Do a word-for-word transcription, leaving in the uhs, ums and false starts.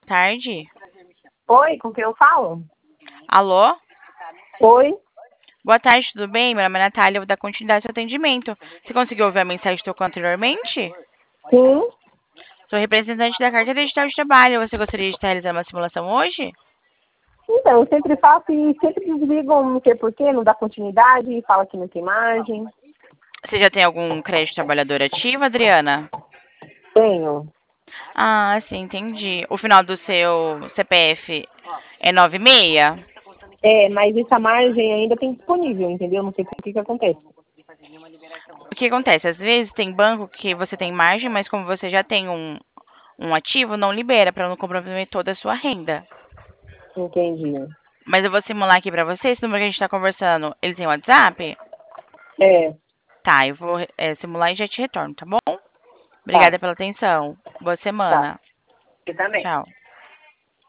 tarde. Oi, com quem eu falo? Alô? Oi? Boa tarde, tudo bem? Meu nome é Natália, eu vou dar continuidade ao seu atendimento. Você conseguiu ouvir a mensagem que tocou anteriormente? Sim. Sou representante da Carta Digital de Trabalho. Você gostaria de estar realizando uma simulação hoje? Então, eu sempre faço e sempre desligam, não sei porquê, não dá continuidade, fala que não tem imagem. Você já tem algum crédito trabalhador ativo, Adriana? Tenho. Ah, sim, entendi. O final do seu C P F é nove seis? É, mas essa margem ainda tem disponível, entendeu? Não sei por que que acontece. O que acontece? Às vezes tem banco que você tem margem, mas como você já tem um, um ativo, não libera para não comprometer toda a sua renda. Entendi. Mas eu vou simular aqui pra você. Esse número que a gente tá conversando, ele tem WhatsApp? É, Tá, eu vou é, simular e já te retorno, tá bom? tá, Obrigada pela atenção. Boa tá. semana. Você também. Tchau.